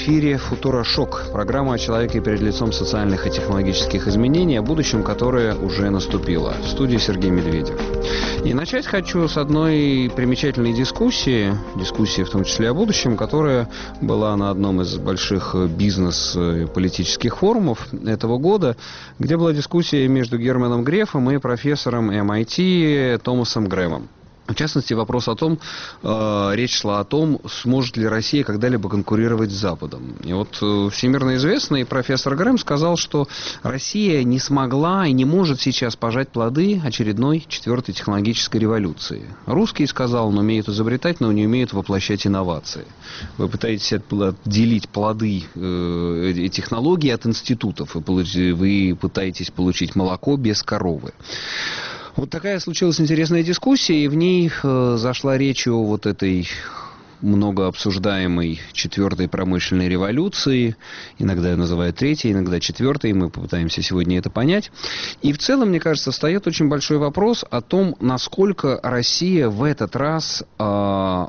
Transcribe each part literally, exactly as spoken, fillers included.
эфире «Футурошок» – программа о человеке перед лицом социальных и технологических изменений, о будущем, которое уже наступило. В студии Сергей Медведев. И начать хочу с одной примечательной дискуссии, дискуссии в том числе о будущем, которая была на одном из больших бизнес-политических форумов этого года, где была дискуссия между Германом Грефом и профессором эм ай ти Томасом Грэмом. В частности, вопрос о том, э, речь шла о том, сможет ли Россия когда-либо конкурировать с Западом. И вот э, всемирно известный профессор Грэм сказал, что Россия не смогла и не может сейчас пожать плоды очередной четвертой технологической революции. Русский сказал, он умеет изобретать, но не умеет воплощать инновации. Вы пытаетесь отделить плоды э, технологий от институтов, вы, вы пытаетесь получить молоко без коровы. Вот такая случилась интересная дискуссия, и в ней э, зашла речь о вот этой много обсуждаемой четвертой промышленной революции. Иногда ее называют третьей, иногда четвертой, и мы попытаемся сегодня это понять. И в целом, мне кажется, встает очень большой вопрос о том, насколько Россия в этот раз э,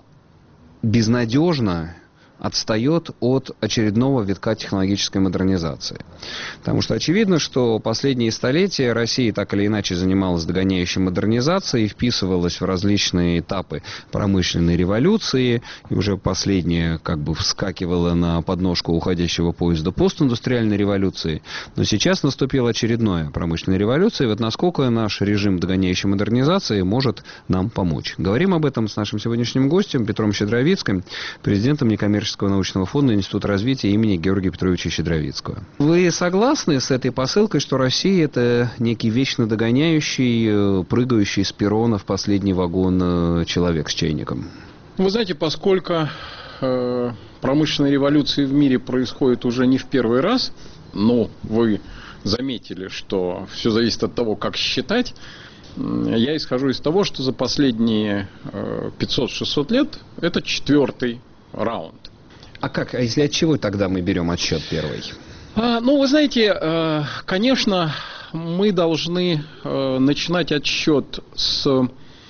безнадежно отстает от очередного витка технологической модернизации. Потому что очевидно, что последние столетия Россия так или иначе занималась догоняющей модернизацией, вписывалась в различные этапы промышленной революции, и уже последняя как бы вскакивала на подножку уходящего поезда постиндустриальной революции. Но сейчас наступила очередная промышленная революция, и вот насколько наш режим догоняющей модернизации может нам помочь. Говорим об этом с нашим сегодняшним гостем Петром Щедровицким, президентом некоммерческого научного фонда Института развития имени Георгия Петровича Щедровицкого. Вы согласны с этой посылкой, что Россия — это некий вечно догоняющий, прыгающий с перрона в последний вагон человек с чайником? Вы знаете, поскольку э, промышленные революции в мире происходят уже не в первый раз, но вы заметили, что все зависит от того, как считать, я исхожу из того, что за последние э, пятьсот-шестьсот лет это четвертый раунд. А как, а если от чего тогда мы берем отсчет первый? А, ну, вы знаете, конечно, мы должны начинать отсчет с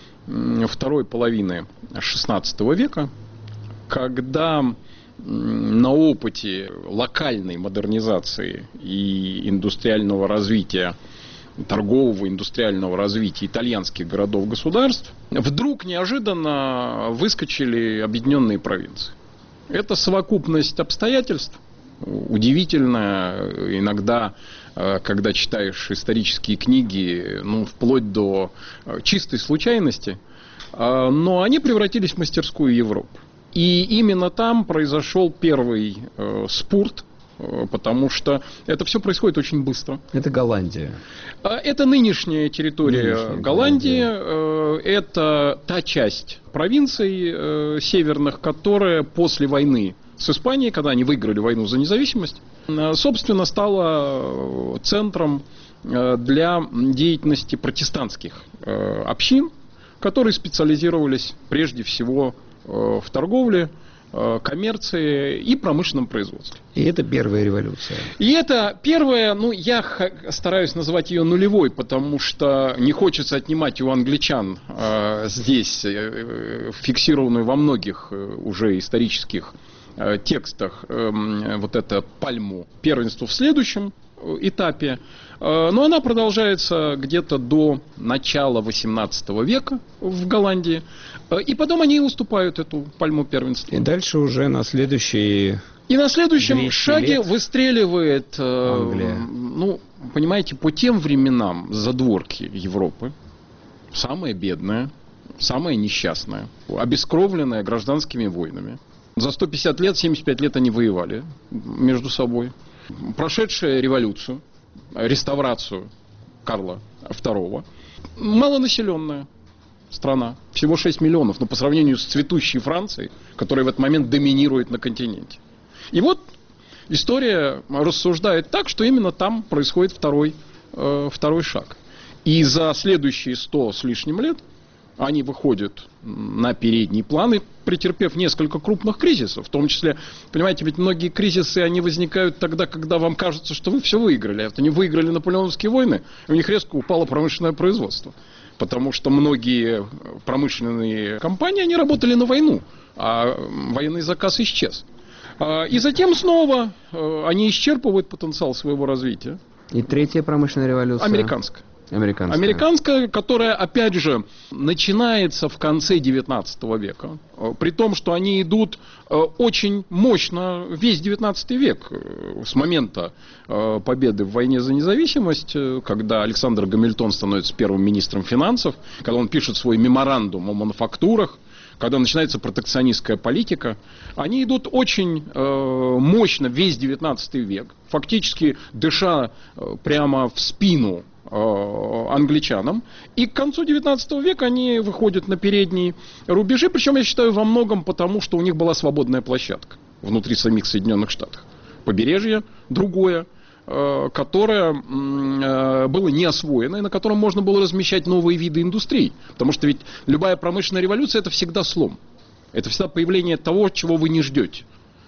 второй половины шестнадцатого века, когда на опыте локальной модернизации и индустриального развития, торгового индустриального развития итальянских городов-государств вдруг неожиданно выскочили объединенные провинции. Это совокупность обстоятельств. Удивительно иногда, когда читаешь исторические книги, ну, вплоть до чистой случайности, но они превратились в мастерскую Европы. И именно там произошел первый спурт, потому что это все происходит очень быстро. Это Голландия. Это нынешняя территория нынешняя Голландии. Голландия. Это та часть провинций северных, которая после войны с Испанией, когда они выиграли войну за независимость, собственно, стала центром для деятельности протестантских общин, которые специализировались прежде всего в торговле, коммерции и промышленном производстве. И это первая революция. И это первая, ну, я стараюсь называть ее нулевой, потому что не хочется отнимать у англичан э, здесь э, фиксированную во многих э, уже исторических э, текстах э, вот это пальму первенства в следующем этапе. Э, но она продолжается где-то до начала восемнадцатого века в Голландии. И потом они уступают эту пальму первенства. И дальше уже на следующие... И на следующем шаге выстреливает, Англия. Ну, понимаете, по тем временам задворки Европы, самая бедная, самая несчастная, обескровленная гражданскими войнами. За сто пятьдесят лет, семьдесят пять лет они воевали между собой. Прошедшая революцию, реставрацию Карла второго, малонаселенная страна, всего шесть миллионов, но по сравнению с цветущей Францией, которая в этот момент доминирует на континенте. И вот история рассуждает так, что именно там происходит второй, э, второй шаг. И за следующие сто с лишним лет они выходят на передний план, и претерпев несколько крупных кризисов, в том числе, понимаете, ведь многие кризисы, они возникают тогда, когда вам кажется, что вы все выиграли. Это они выиграли наполеоновские войны, и у них резко упало промышленное производство. Потому что многие промышленные компании, они работали на войну, а военный заказ исчез. И затем снова они исчерпывают потенциал своего развития. И третья промышленная революция? Американская. Американская. Американская, которая, опять же, начинается в конце девятнадцатого века. При том, что они идут очень мощно весь девятнадцатый век. С момента победы в войне за независимость, когда Александр Гамильтон становится первым министром финансов, когда он пишет свой меморандум о мануфактурах, когда начинается протекционистская политика, они идут очень э, мощно весь девятнадцатый век, фактически дыша э, прямо в спину э, англичанам. И к концу девятнадцатого века они выходят на передние рубежи, причем, я считаю, во многом потому, что у них была свободная площадка внутри самих Соединенных Штатов. Побережье другое, которое было не освоено и на котором можно было размещать новые виды индустрий. Потому что ведь любая промышленная революция — это всегда слом. Это всегда появление того, чего вы не ждете.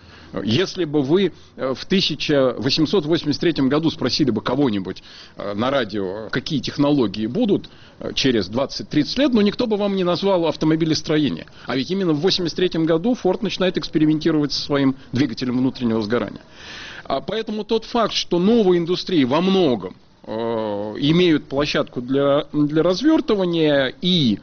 Если бы вы в тысяча восемьсот восемьдесят третьем году спросили бы кого-нибудь на радио, какие технологии будут через двадцать-тридцать лет, но никто бы вам не назвал автомобилестроение. А ведь именно в восемьдесят третьем году Форд начинает экспериментировать со своим двигателем внутреннего сгорания. А поэтому тот факт, что новые индустрии во многом э, имеют площадку для, для развертывания, и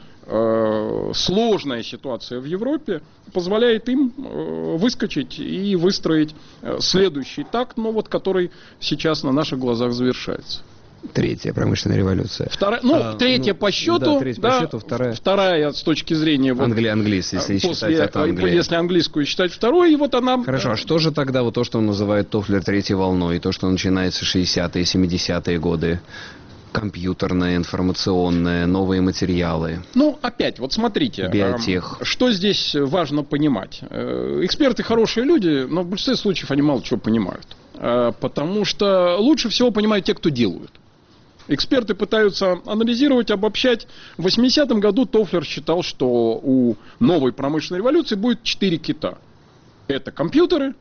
э, сложная ситуация в Европе позволяет им э, выскочить и выстроить э, следующий такт, но вот который сейчас на наших глазах завершается. Третья промышленная революция. Вторая, ну, а, третья ну, по счету, да, третья да, по счету, вторая. Вторая с точки зрения... Вот, Англи, английский, если после, считать от Англии. Если английскую считать второй, и вот она... Хорошо, а что же тогда вот то, что он называет Тофлер третьей волной, то, что начинается в шестидесятые, семидесятые годы? Компьютерное, информационное, новые материалы. Ну, опять, вот смотрите, биотех. Что здесь важно понимать. Эксперты хорошие люди, но в большинстве случаев они мало чего понимают. Потому что лучше всего понимают те, кто делают. Эксперты пытаются анализировать, обобщать. В восьмидесятом году Тофлер считал, что у новой промышленной революции будет четыре кита. Это компьютеры,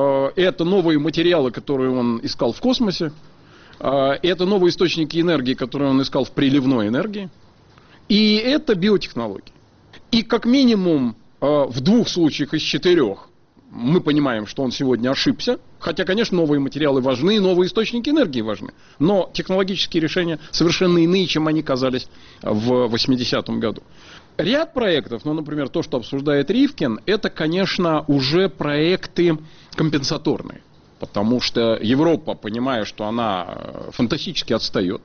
это новые материалы, которые он искал в космосе, это новые источники энергии, которые он искал в приливной энергии, и это биотехнологии. И как минимум в двух случаях из четырех мы понимаем, что он сегодня ошибся, хотя, конечно, новые материалы важны, новые источники энергии важны, но технологические решения совершенно иные, чем они казались в восьмидесятом году. Ряд проектов, ну, например, то, что обсуждает Ривкин, это, конечно, уже проекты компенсаторные, потому что Европа, понимая, что она фантастически отстает,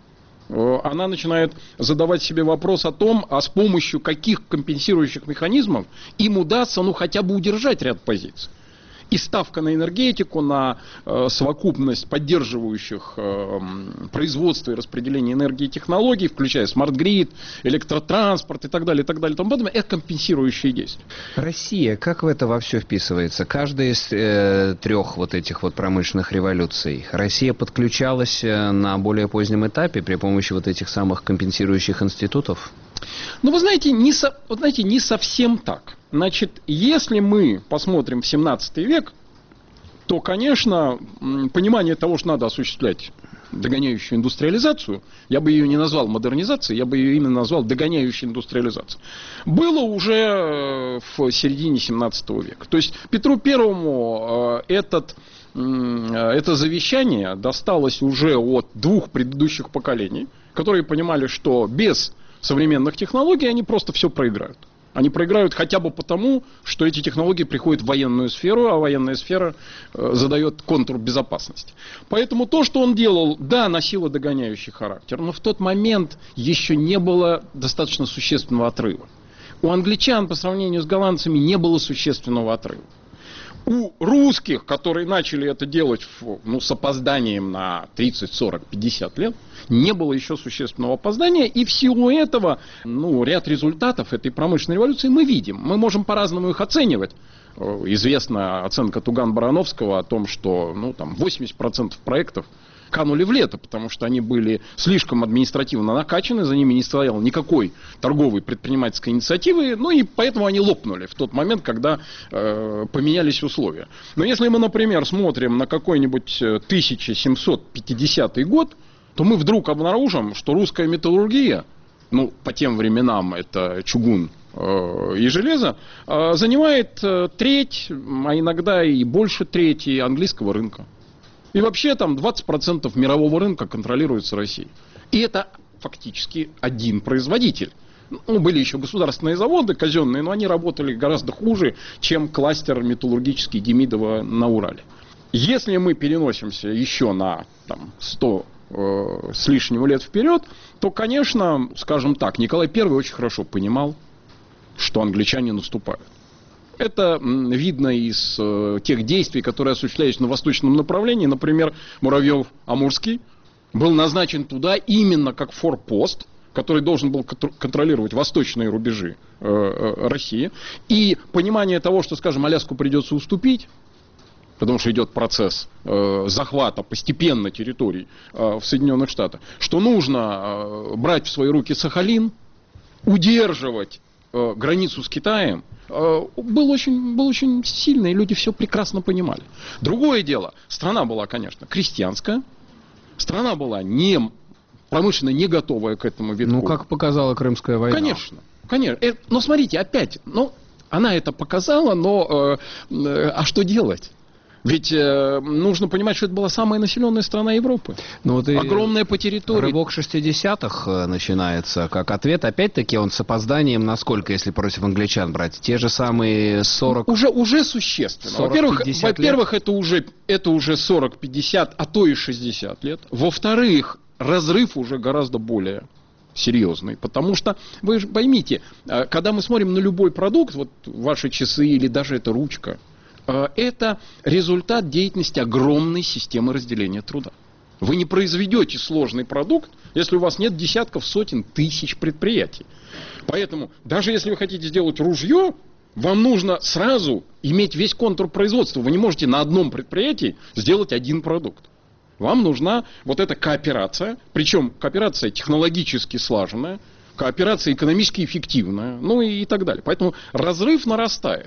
она начинает задавать себе вопрос о том, а с помощью каких компенсирующих механизмов им удастся, ну, хотя бы удержать ряд позиций. И ставка на энергетику, на э, совокупность поддерживающих э, производство и распределение энергии и технологий, включая смарт-грид, электротранспорт и так далее, и так далее, и тому подобное, это компенсирующие действия. Россия, как в это во все вписывается? Каждая из э, трех вот этих вот промышленных революций, Россия подключалась на более позднем этапе при помощи вот этих самых компенсирующих институтов? Ну, вы знаете, не, со, вот знаете, не совсем так. Значит, если мы посмотрим в семнадцатый век, то, конечно, понимание того, что надо осуществлять догоняющую индустриализацию, я бы ее не назвал модернизацией, я бы ее именно назвал догоняющей индустриализацией, было уже в середине семнадцатого века. То есть Петру Первому этот, это завещание досталось уже от двух предыдущих поколений, которые понимали, что без современных технологий они просто все проиграют. Они проиграют хотя бы потому, что эти технологии приходят в военную сферу, а военная сфера э, задает контур безопасности. Поэтому то, что он делал, да, носило догоняющий характер, но в тот момент еще не было достаточно существенного отрыва. У англичан по сравнению с голландцами не было существенного отрыва. У русских, которые начали это делать в, ну, с опозданием на тридцать, сорок, пятьдесят лет, не было еще существенного опоздания, и в силу этого, ну, ряд результатов этой промышленной революции мы видим. Мы можем по-разному их оценивать. Известна оценка Туган-Барановского о том, что, ну, там, восемьдесят процентов проектов канули в лето, потому что они были слишком административно накачаны, за ними не стоял никакой торговой предпринимательской инициативы, ну и поэтому они лопнули в тот момент, когда э, поменялись условия. Но если мы, например, смотрим на какой-нибудь тысяча семьсот пятидесятый год, то мы вдруг обнаружим, что русская металлургия, ну, по тем временам это чугун, и железа занимает треть, а иногда и больше трети английского рынка. И вообще там двадцать процентов мирового рынка контролируется Россией. И это фактически один производитель. Ну, были еще государственные заводы казенные, но они работали гораздо хуже, чем кластер металлургический Демидова на Урале. Если мы переносимся еще на там, сто э, с лишним лет вперед, то, конечно, скажем так, Николай Первый очень хорошо понимал, что англичане наступают. Это видно из э, тех действий, которые осуществлялись на восточном направлении. Например, Муравьев-Амурский был назначен туда именно как форпост, который должен был контролировать восточные рубежи э, э, России. И понимание того, что, скажем, Аляску придется уступить, потому что идет процесс э, захвата постепенно территорий э, в Соединенных Штатах, что нужно э, брать в свои руки Сахалин, удерживать э, границу с Китаем, э, был, очень, был очень сильный, и люди все прекрасно понимали. Другое дело, страна была, конечно, крестьянская, страна была не, промышленно не готовая к этому витку. Ну, как показала Крымская война. Конечно, конечно. Э, но смотрите, опять, ну, она это показала, но э, э, а что делать? Ведь э, нужно понимать, что это была самая населенная страна Европы. Ну, вот огромная по территории. Рывок шестидесятых начинается как ответ. Опять-таки он с опозданием, насколько, если против англичан брать? Те же самые сорок... Уже, уже существенно. Во-первых, во-первых это, уже, это уже сорок-пятьдесят, а то и шестьдесят лет. Во-вторых, разрыв уже гораздо более серьезный. Потому что, вы же поймите, когда мы смотрим на любой продукт, вот ваши часы или даже эта ручка, это результат деятельности огромной системы разделения труда. Вы не произведете сложный продукт, если у вас нет десятков, сотен, тысяч предприятий. Поэтому, даже если вы хотите сделать ружье, вам нужно сразу иметь весь контур производства. Вы не можете на одном предприятии сделать один продукт. Вам нужна вот эта кооперация, причем кооперация технологически слаженная, кооперация экономически эффективная, ну и, и так далее. Поэтому разрыв нарастает.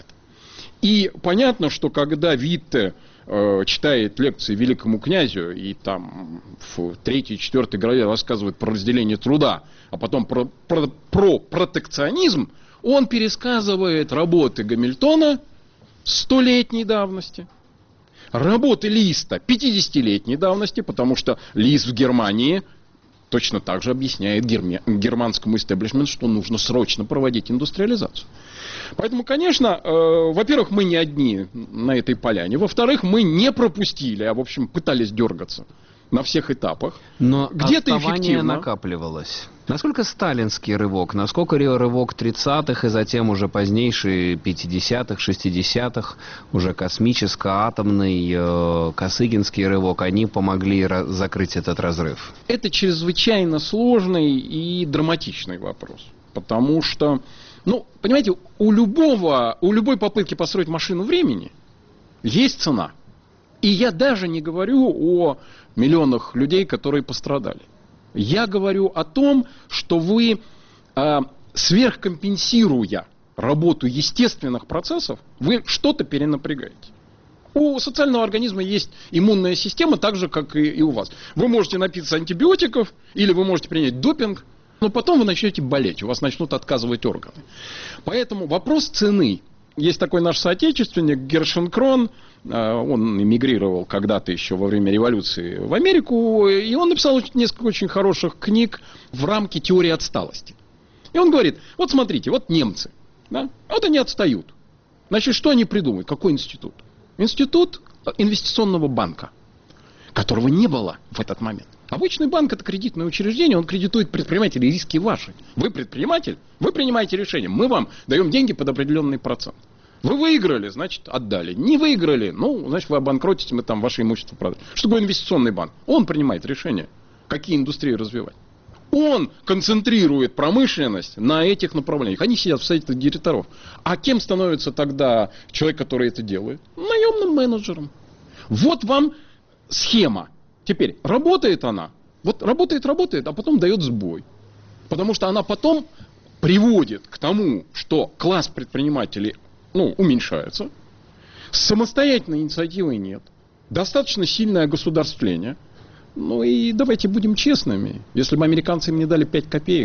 И понятно, что когда Витте э, читает лекции великому князю и там в третьей, четвертой главе рассказывает про разделение труда, а потом про, про, про протекционизм, он пересказывает работы Гамильтона столетней давности, работы Листа пятидесятилетней давности, потому что Лист в Германии точно так же объясняет герме, германскому истеблишменту, что нужно срочно проводить индустриализацию. Поэтому, конечно, э, во-первых, мы не одни на этой поляне. Во-вторых, мы не пропустили, а, в общем, пытались дергаться на всех этапах. Но где-то отставание накапливалось. Насколько сталинский рывок, насколько рывок тридцатых и затем уже позднейший пятидесятых, шестидесятых, уже космическо-атомный, э, Косыгинский рывок, они помогли закрыть этот разрыв? Это чрезвычайно сложный и драматичный вопрос. Потому что, ну, понимаете, у любого, у любой попытки построить машину времени есть цена. И я даже не говорю о миллионах людей, которые пострадали. Я говорю о том, что вы, э, сверхкомпенсируя работу естественных процессов, вы что-то перенапрягаете. У социального организма есть иммунная система, так же, как и, и у вас. Вы можете напиться антибиотиков, или вы можете принять допинг, но потом вы начнете болеть, у вас начнут отказывать органы. Поэтому вопрос цены. Есть такой наш соотечественник Гершенкрон, он эмигрировал когда-то еще во время революции в Америку, и он написал несколько очень хороших книг в рамке теории отсталости. И он говорит, вот смотрите, вот немцы, да, вот они отстают. Значит, что они придумают? Какой институт? Институт инвестиционного банка, которого не было в этот момент. Обычный банк — это кредитное учреждение, он кредитует предпринимателей, риски ваши. Вы предприниматель, вы принимаете решение, мы вам даем деньги под определенный процент. Вы выиграли, значит, отдали. Не выиграли, ну, значит, вы обанкротите, мы там ваше имущество продаем. Что такое инвестиционный банк? Он принимает решение, какие индустрии развивать. Он концентрирует промышленность на этих направлениях. Они сидят в совете директоров. А кем становится тогда человек, который это делает? Наемным менеджером. Вот вам схема. Теперь, работает она? Вот работает, работает, а потом дает сбой. Потому что она потом приводит к тому, что класс предпринимателей, ну, уменьшается. Самостоятельной инициативы нет. Достаточно сильное государствление. Ну и давайте будем честными. Если бы американцы им не дали пять копеек,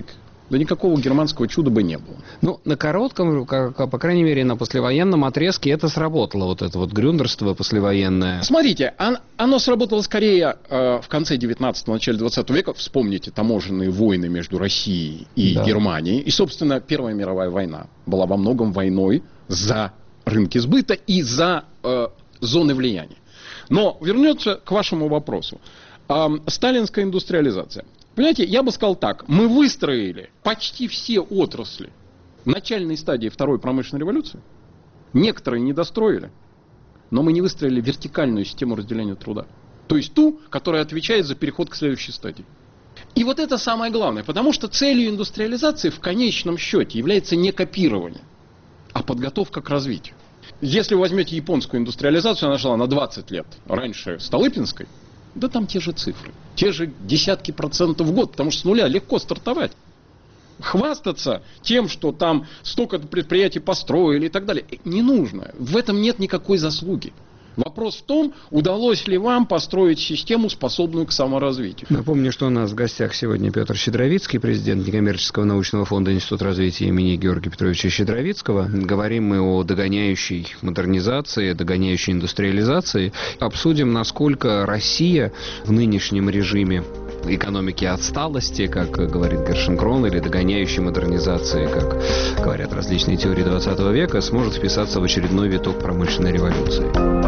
Да никакого германского чуда бы не было. Ну, на коротком, по крайней мере, на послевоенном отрезке это сработало, вот это вот грюндерство послевоенное. Смотрите, оно сработало скорее э, в конце девятнадцатого, начале двадцатого века. Вспомните таможенные войны между Россией и да. Германией. И, собственно, Первая мировая война была во многом войной за рынки сбыта и за э, зоны влияния. Но вернется к вашему вопросу. Э, сталинская индустриализация. Понимаете, я бы сказал так. Мы выстроили почти все отрасли в начальной стадии второй промышленной революции. Некоторые не достроили. Но мы не выстроили вертикальную систему разделения труда. То есть ту, которая отвечает за переход к следующей стадии. И вот это самое главное. Потому что целью индустриализации в конечном счете является не копирование, а подготовка к развитию. Если вы возьмете японскую индустриализацию, она шла на двадцать лет раньше Столыпинской, да там те же цифры. Те же десятки процентов в год, потому что с нуля легко стартовать. Хвастаться тем, что там столько предприятий построили и так далее, не нужно. В этом нет никакой заслуги. Вопрос в том, удалось ли вам построить систему, способную к саморазвитию. Напомню, что у нас в гостях сегодня Петр Щедровицкий, президент некоммерческого научного фонда Института развития имени Георгия Петровича Щедровицкого. Говорим мы о догоняющей модернизации, догоняющей индустриализации. Обсудим, насколько Россия в нынешнем режиме экономики отсталости, как говорит Гершенкрон, или догоняющей модернизации, как говорят различные теории двадцатого века, сможет вписаться в очередной виток промышленной революции.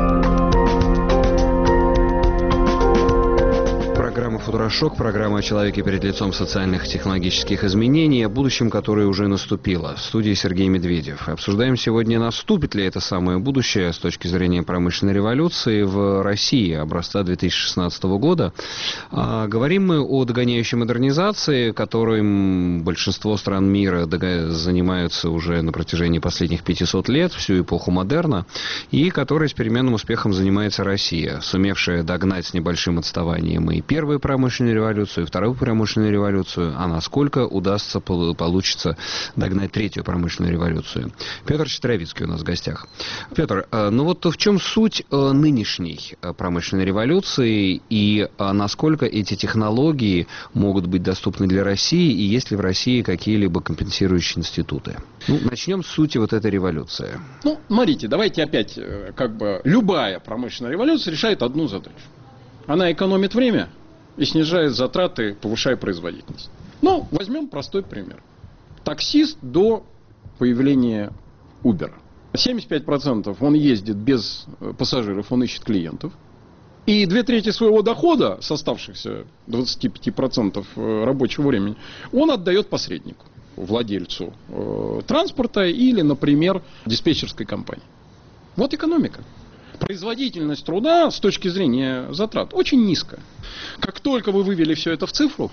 Программа «Футурошок», программа о человеке перед лицом социальных и технологических изменений, о будущем, которое уже наступило. В студии Сергей Медведев. Обсуждаем сегодня, наступит ли это самое будущее с точки зрения промышленной революции в России образца две тысячи шестнадцатого года. А, говорим мы о догоняющей модернизации, которой большинство стран мира занимаются уже на протяжении последних пятисот лет, всю эпоху модерна, и которой с переменным успехом занимается Россия, сумевшая догнать с небольшим отставанием и первую промышленную революцию, вторую промышленную революцию, а насколько удастся, получится догнать третью промышленную революцию. Петр Щедровицкий у нас в гостях. Петр, ну вот в чем суть нынешней промышленной революции и насколько эти технологии могут быть доступны для России, и есть ли в России какие-либо компенсирующие институты? Ну, начнем с сути вот этой революции. Ну, смотрите, давайте опять, как бы, любая промышленная революция решает одну задачу. Она экономит время и снижает затраты, повышая производительность. Ну, возьмем простой пример. Таксист до появления Uber. семьдесят пять процентов он ездит без пассажиров, он ищет клиентов. И две трети своего дохода, с оставшихся двадцати пяти процентов рабочего времени, он отдает посреднику, владельцу э, транспорта или, например, диспетчерской компании. Вот экономика. Производительность труда с точки зрения затрат очень низкая. Как только вы вывели все это в цифру,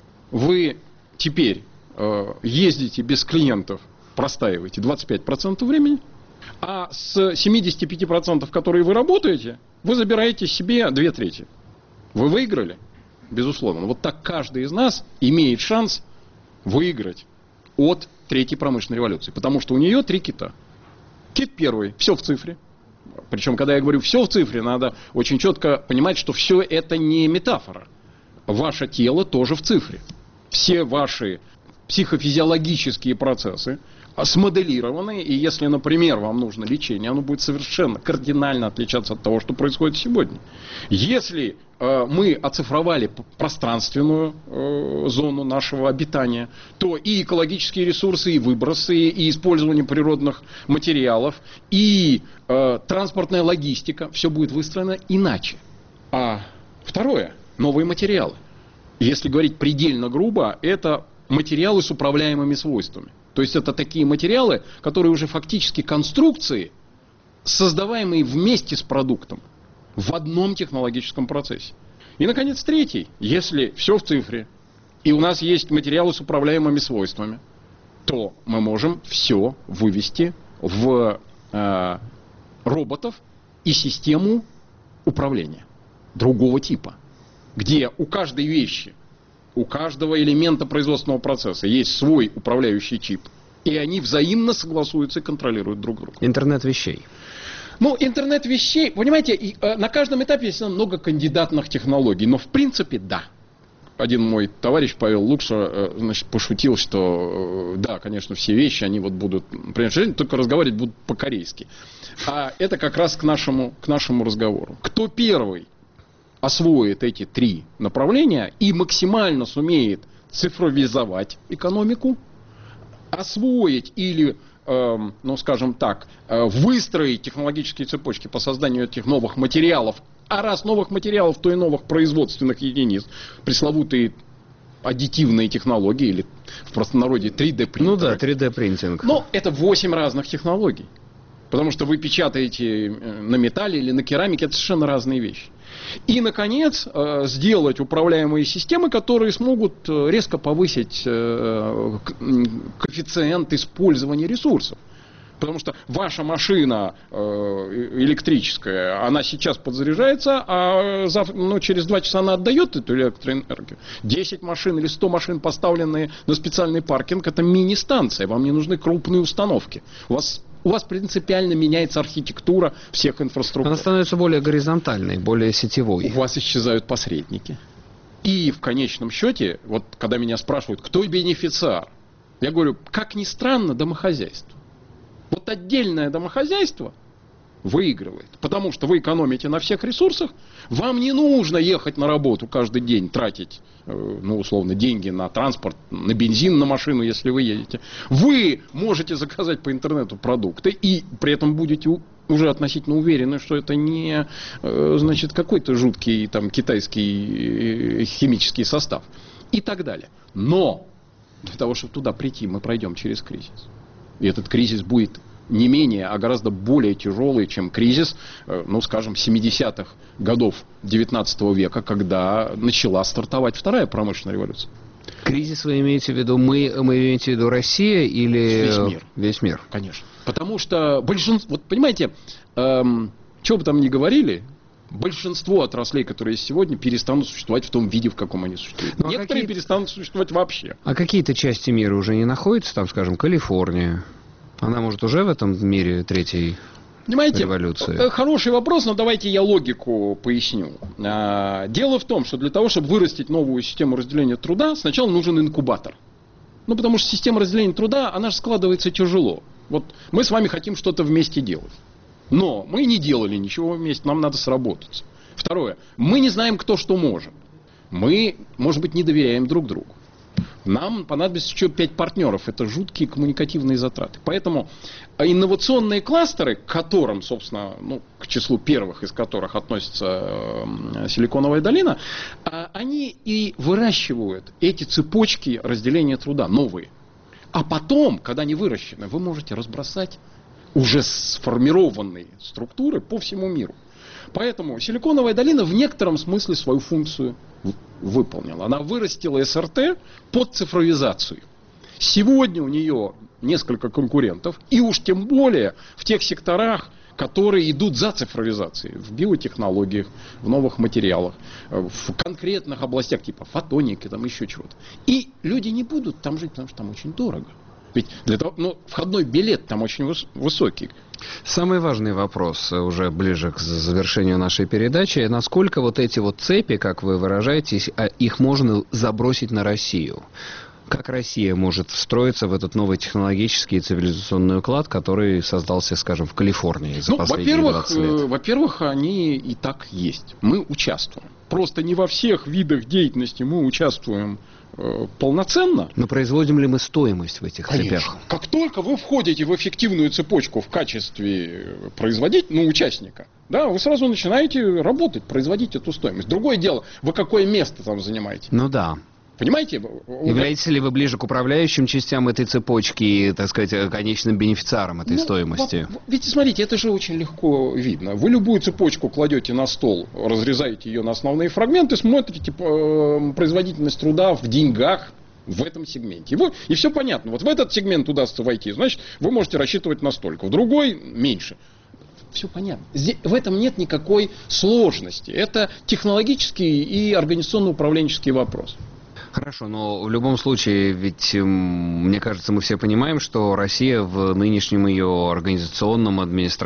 вы теперь э, ездите без клиентов, простаиваете двадцать пять процентов времени, а с семидесяти пяти процентов, которые вы работаете, вы забираете себе две трети. Вы выиграли? Безусловно. Вот так каждый из нас имеет шанс выиграть от третьей промышленной революции. Потому что у нее три кита. Кит первый. Все в цифре. Причем, когда я говорю «все в цифре», надо очень четко понимать, что все это не метафора. Ваше тело тоже в цифре. Все ваши психофизиологические процессы смоделированы, и если, например, вам нужно лечение, оно будет совершенно кардинально отличаться от того, что происходит сегодня. Если э, мы оцифровали пространственную э, зону нашего обитания, то и экологические ресурсы, и выбросы, и использование природных материалов, и э, транспортная логистика, все будет выстроено иначе. А второе, новые материалы. Если говорить предельно грубо, это материалы с управляемыми свойствами. То есть это такие материалы, которые уже фактически конструкции, создаваемые вместе с продуктом в одном технологическом процессе. И, наконец, третий. Если все в цифре, и у нас есть материалы с управляемыми свойствами, то мы можем все вывести в э, роботов и систему управления другого типа, где у каждой вещи, у каждого элемента производственного процесса есть свой управляющий чип. И они взаимно согласуются и контролируют друг друга. Интернет вещей. Ну, интернет вещей, понимаете, и, э, на каждом этапе есть много кандидатных технологий. Но в принципе, да. один мой товарищ Павел Лукша, значит, пошутил, что да, конечно, все вещи, они вот будут, например, только разговаривать будут по-корейски. А это как раз к нашему, к нашему разговору. Кто первый освоит эти три направления и максимально сумеет цифровизовать экономику, освоить или, э, ну, скажем так, э, выстроить технологические цепочки по созданию этих новых материалов, а раз новых материалов, то и новых производственных единиц, пресловутые аддитивные технологии, или в простонародье три дэ принтеры. Ну да, три дэ принтинг. Но это восемь разных технологий. Потому что вы печатаете на металле или на керамике, это совершенно разные вещи. И, наконец, сделать управляемые системы, которые смогут резко повысить коэффициент использования ресурсов. Потому что ваша машина электрическая, она сейчас подзаряжается, а завтра, ну, через два часа она отдает эту электроэнергию. десять машин или сто машин, поставленные на специальный паркинг, это мини-станция. Вам не нужны крупные установки. У вас У вас принципиально меняется архитектура всех инфраструктур. Она становится более горизонтальной, более сетевой. У вас исчезают посредники. И в конечном счете, вот когда меня спрашивают, кто бенефициар, я говорю, как ни странно, домохозяйство. Вот отдельное домохозяйство выигрывает, потому что вы экономите на всех ресурсах, вам не нужно ехать на работу каждый день, тратить, ну, условно, деньги на транспорт, на бензин, на машину, если вы едете. Вы можете заказать по интернету продукты и при этом будете уже относительно уверены, что это не, значит, какой-то жуткий там китайский химический состав и так далее. Но для того, чтобы туда прийти, мы пройдем через кризис. И этот кризис будет не менее, а гораздо более тяжелый, чем кризис, ну, скажем, семидесятых годов девятнадцатого века, когда начала стартовать вторая промышленная революция. Кризис вы имеете в виду, мы, мы имеете в виду Россия или весь мир? Весь мир. Конечно. Потому что большинство, вот понимаете, эм, что бы там ни говорили, большинство отраслей, которые есть сегодня, перестанут существовать в том виде, в каком они существуют. Ну, некоторые какие... перестанут существовать вообще. А какие-то части мира уже не находятся, там, скажем, Калифорния? Она, может, уже в этом мире третьей Понимаете, революции? Хороший вопрос, но давайте я логику поясню. Дело в том, что для того, чтобы вырастить новую систему разделения труда, сначала нужен инкубатор. Ну, потому что система разделения труда, она же складывается тяжело. Вот мы с вами хотим что-то вместе делать. Но мы не делали ничего вместе, нам надо сработаться. Второе. Мы не знаем, кто что может. Мы, может быть, не доверяем друг другу. Нам понадобится еще пять партнеров. Это жуткие коммуникативные затраты. Поэтому инновационные кластеры, к которым, собственно, ну, к числу первых из которых относится Силиконовая долина, они и выращивают эти цепочки разделения труда, новые. А потом, когда они выращены, вы можете разбросать уже сформированные структуры по всему миру. Поэтому Силиконовая долина в некотором смысле свою функцию выполнила. Она вырастила эс эр тэ под цифровизацию. Сегодня у нее несколько конкурентов, и уж тем более в тех секторах, которые идут за цифровизацией, в биотехнологиях, в новых материалах, в конкретных областях типа фотоники, там еще чего-то. И люди не будут там жить, потому что там очень дорого. Ведь для того, ну, входной билет там очень выс- высокий. Самый важный вопрос, уже ближе к завершению нашей передачи, насколько вот эти вот цепи, как вы выражаетесь, их можно забросить на Россию? Как Россия может встроиться в этот новый технологический и цивилизационный уклад, который создался, скажем, в Калифорнии за ну, последние во-первых, двадцать лет? Во-первых, они и так есть. Мы участвуем. Просто не во всех видах деятельности мы участвуем э, полноценно. Но производим ли мы стоимость в этих Конечно. цепях? Как только вы входите в эффективную цепочку в качестве производителя, ну, участника, да, вы сразу начинаете работать, производить эту стоимость. Другое дело, вы какое место там занимаете. Ну да. Понимаете? Являетесь ли вы ближе к управляющим частям этой цепочки и, так сказать, конечным бенефициаром этой ну, стоимости? Ведь, смотрите, это же очень легко видно. Вы любую цепочку кладете на стол, разрезаете ее на основные фрагменты, смотрите производительность труда в деньгах в этом сегменте. И, вы, и все понятно. Вот в этот сегмент удастся войти, значит, вы можете рассчитывать на столько. В другой меньше. Все понятно. Здесь, в этом нет никакой сложности. Это технологический и организационно-управленческий вопрос. Хорошо, но в любом случае, ведь, мне кажется, мы все понимаем, что Россия в нынешнем ее организационном,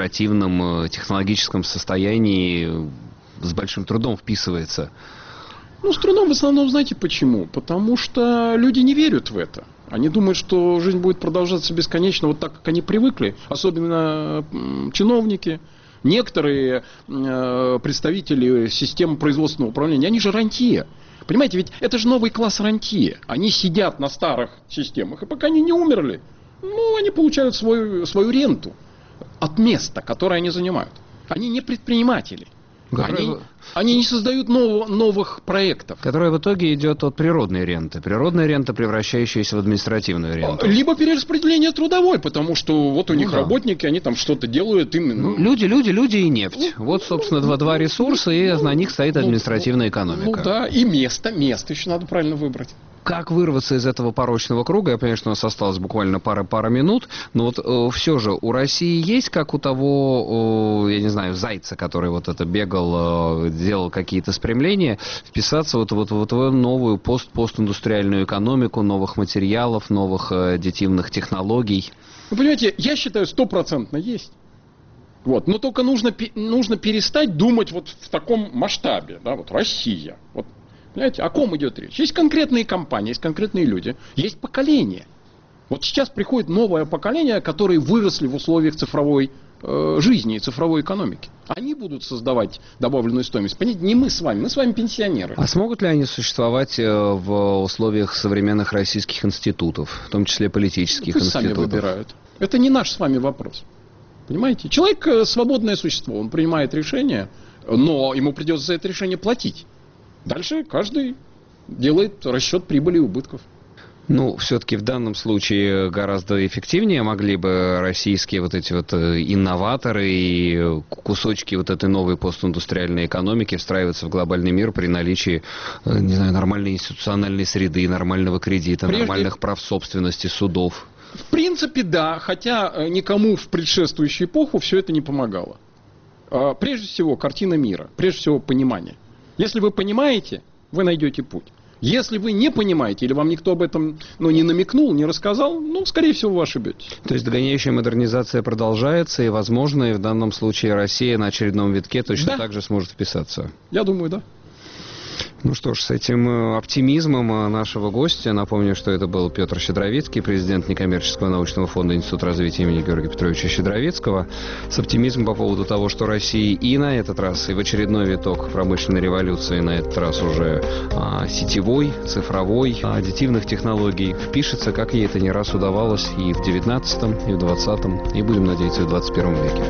административном, технологическом состоянии с большим трудом вписывается Ну, с трудом в основном, знаете почему? Потому что люди не верят в это. Они думают, что жизнь будет продолжаться бесконечно, вот так, как они привыкли. Особенно чиновники, некоторые э, представители системы производственного управления. Они же рантье. Понимаете, ведь это же новый класс рантье. Они сидят на старых системах, и пока они не умерли, ну, они получают свою, свою ренту от места, которое они занимают. Они не предприниматели. Они, они не создают нов, новых проектов. Которая в итоге идет от природной ренты. Природная рента, превращающаяся в административную ренту. Либо перераспределение трудовой, потому что вот у ну, них да. работники, они там что-то делают. Им... Ну, люди, люди, люди и нефть. Ну, вот, собственно, два, два ресурса, и на них стоит административная экономика. Ну да, и место, место еще надо правильно выбрать. Как вырваться из этого порочного круга? Я понимаю, что у нас осталось буквально пара-пара минут, но вот э, все же у России есть, как у того, э, я не знаю, зайца, который вот это бегал, э, делал какие-то спрямления, вписаться вот, вот, вот в новую пост постиндустриальную экономику, новых материалов, новых э, аддитивных технологий? Вы понимаете, я считаю, стопроцентно есть. Вот. Но только нужно, нужно перестать думать вот в таком масштабе, да, вот Россия, вот. Понимаете, о ком идет речь? Есть конкретные компании, есть конкретные люди, есть поколение. Вот сейчас приходит новое поколение, которые выросли в условиях цифровой э, жизни и цифровой экономики. Они будут создавать добавленную стоимость. Понимаете, не мы с вами, мы с вами пенсионеры. А смогут ли они существовать в условиях современных российских институтов, в том числе политических Пусть институтов? Сами выбирают. Это не наш с вами вопрос. Понимаете? Человек свободное существо, он принимает решение, но ему придется за это решение платить. Дальше каждый делает расчет прибыли и убытков. Ну, все-таки в данном случае гораздо эффективнее могли бы российские вот эти вот инноваторы и кусочки вот этой новой постиндустриальной экономики встраиваться в глобальный мир при наличии, не знаю, нормальной институциональной среды, нормального кредита, Прежде... нормальных прав собственности, судов. В принципе, да, хотя никому в предшествующую эпоху все это не помогало. Прежде всего, картина мира, прежде всего, понимание. Если вы понимаете, вы найдете путь. Если вы не понимаете, или вам никто об этом ну, не намекнул, не рассказал, ну, скорее всего, вы ошибетесь. То есть догоняющая модернизация продолжается, и, возможно, и в данном случае Россия на очередном витке точно да. так же сможет вписаться? Я думаю, да. Ну что ж, с этим оптимизмом нашего гостя, напомню, что это был Петр Щедровицкий, президент некоммерческого научного фонда Института развития имени Георгия Петровича Щедровицкого, с оптимизмом по поводу того, что Россия и на этот раз, и в очередной виток промышленной революции, на этот раз уже а, сетевой, цифровой, аддитивных технологий, впишется, как ей это не раз удавалось и в девятнадцатом, и в двадцатом, и будем надеяться, и в двадцать первом веке.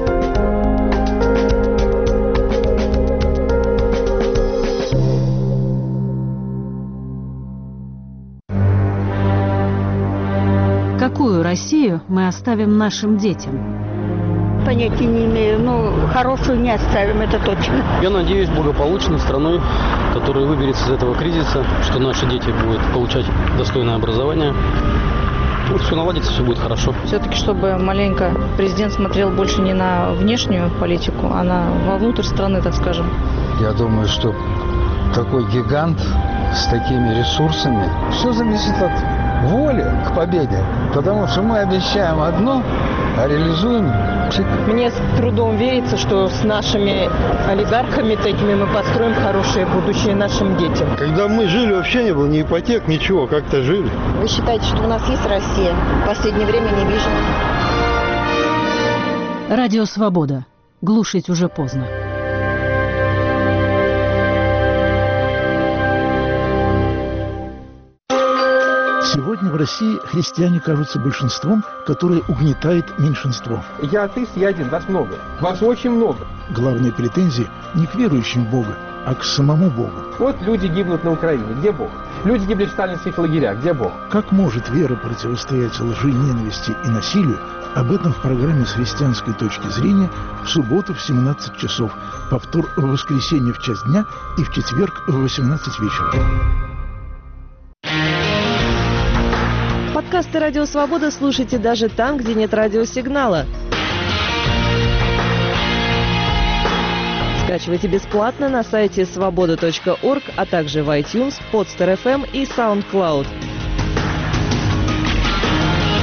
Какую Россию мы оставим нашим детям? Понятия не имею, но хорошую не оставим, это точно. Я надеюсь, благополучной страной, которая выберется из этого кризиса, что наши дети будут получать достойное образование. Вот все наладится, все будет хорошо. Все-таки, чтобы маленько президент смотрел больше не на внешнюю политику, а на вовнутрь страны, так скажем. Я думаю, что такой гигант с такими ресурсами, все зависит от воли к победе, потому что мы обещаем одно, а реализуем. Мне с трудом верится, что с нашими олигархами такими мы построим хорошее будущее нашим детям. Когда мы жили, вообще не было ни ипотек, ничего, как-то жили. Вы считаете, что у нас есть Россия? В последнее время не вижу. Радио «Свобода». Глушить уже поздно. Сегодня в России христиане кажутся большинством, которое угнетает меньшинство. Я атеист, я один, вас много. Вас очень много. Главные претензии не к верующим в Бога, а к самому Богу. Вот люди гибнут на Украине. Где Бог? Люди гибли в сталинских лагерях. Где Бог? Как может вера противостоять лжи, ненависти и насилию? Об этом в программе «С христианской точки зрения» в субботу в семнадцать часов, повтор в воскресенье в час дня и в четверг в восемнадцать вечера. Подкасты «Радио Свобода» слушайте даже там, где нет радиосигнала. Скачивайте бесплатно на сайте свобода точка орг, а также в iTunes, Podster эф эм и SoundCloud.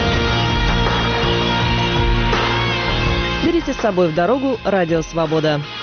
Берите с собой в дорогу «Радио Свобода».